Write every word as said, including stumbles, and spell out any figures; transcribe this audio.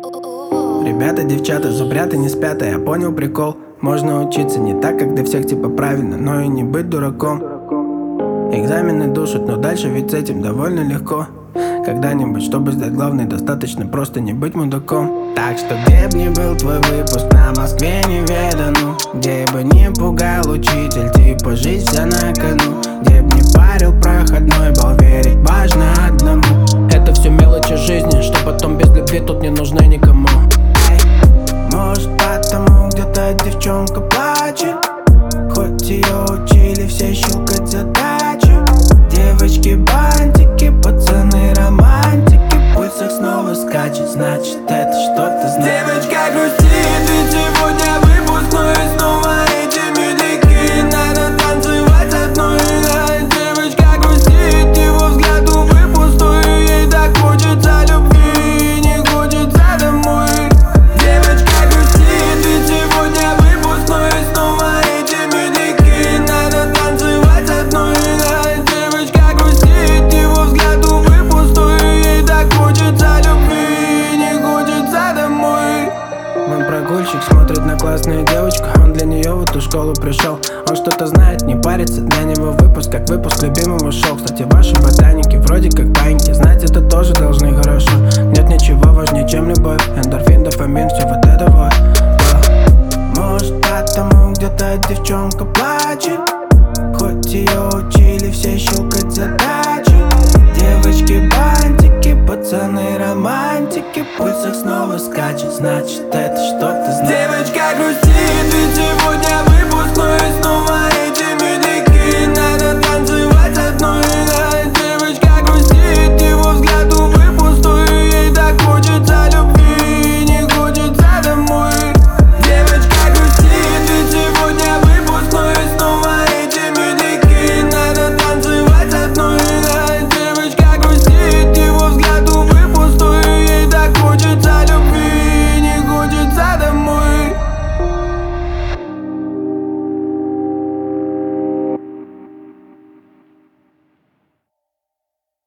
Ребята, девчата, зубрят и не спят, а я понял прикол. Можно учиться не так, как для всех типа правильно, но и не быть дураком. Экзамены душат, но дальше ведь с этим довольно легко. Когда-нибудь, чтобы сдать главное, достаточно просто не быть мудаком. Так что где б ни был твой выпуск, на Москве неведану, где бы не пугал учитель, типа жизнь вся на кону, где б не парил проходной бал, верить важно одному. Это все мелочи жизни, что потом без любви тут не нужны никому. Эй, может потому где-то девчонка плачет, хоть ее учили все щелкать задачи. Девочки бантики, пацаны романтики, пульс их снова скачет, значит это что-то значит. Девочка грустит, ведь сегодня выпускной, и снова эти медляки, надо танцевать одной. Девочка грустит, его взгляд, увы, пустой, ей так хочется любви, не хочется домой. Девочка грустит, ведь сегодня выпускной, и снова эти медляки, надо танцевать одной. Девочка грустит, его взгляд, увы, пустой, ей так хочется любви, не хочется домой. Мой прогульщик смотрит на классную девочку, он для нее в эту школу пришел. Он что-то знает, не парится, для него выпуск как выпуск любимого шоу. Кстати, ваши ботаники вроде как паньки, знать это тоже должны хорошо. Нет ничего важнее, чем любовь, эндорфин, дофамин, все вот это вот. Может потому где-то девчонка плачет, хоть ее учили все щелкать задачи. Девочки бантики, пацаны романтики, пульс их снова скачет, значит это что-то значит. Девочка грустит, ведь сегодня выпускной, и снова